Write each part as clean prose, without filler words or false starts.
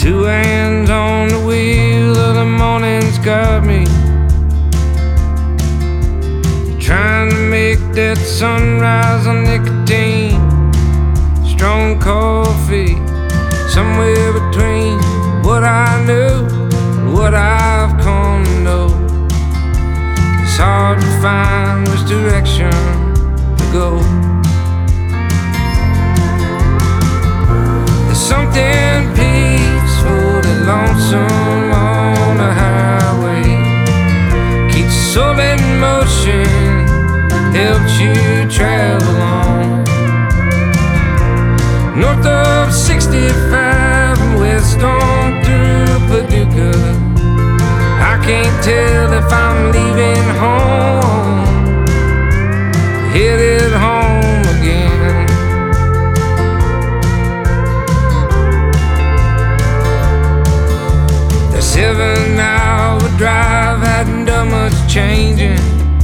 Two hands on the wheel of the morning's got me, trying to make that sunrise on nicotine. Strong coffee, somewhere between what I knew and what I've come to know. It's hard to find which direction to go. There's something peacefully lonesome on the highway. Keeps your soul in motion, helps you travel on. North of 65 and west on through Paducah. I can't tell if I'm leaving home, headed home again. The 7-hour drive hadn't done much changing.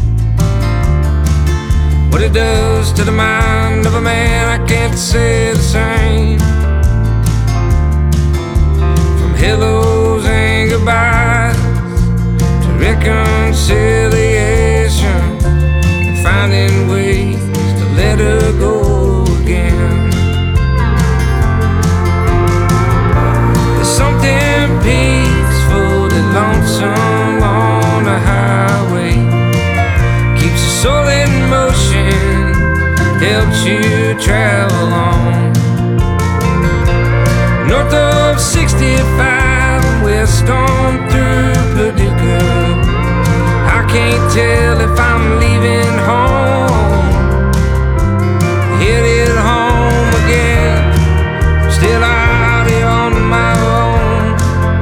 What it does to the mind of a man, I can't say the same. From hellos and goodbyes to reconciliation, and finding ways to let her go again. There's something peacefully lonesome on the highway. Keeps your soul in motion, helps you travel on. North of 65 and west on through Paducah. I can't tell if I'm leaving home, headed home again. Still out here on my own.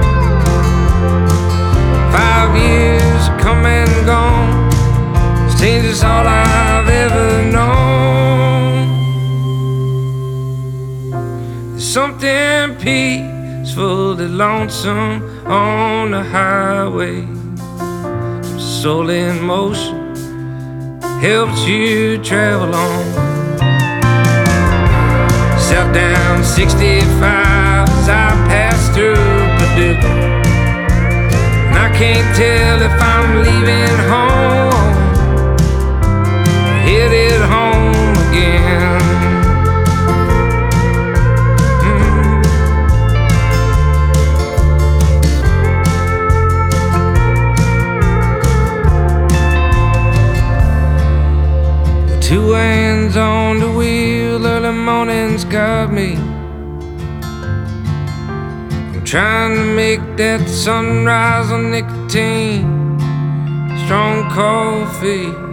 5 years come and gone, change is all I've ever known. There's something peacefully lonesome on the highway. Soul in motion, helps you travel on. South down 65 as I pass through Paducah, and I can't tell if I'm leaving home, headed home again. Two hands on the wheel, early morning's got me. I'm trying to make that sunrise on nicotine. Strong coffee,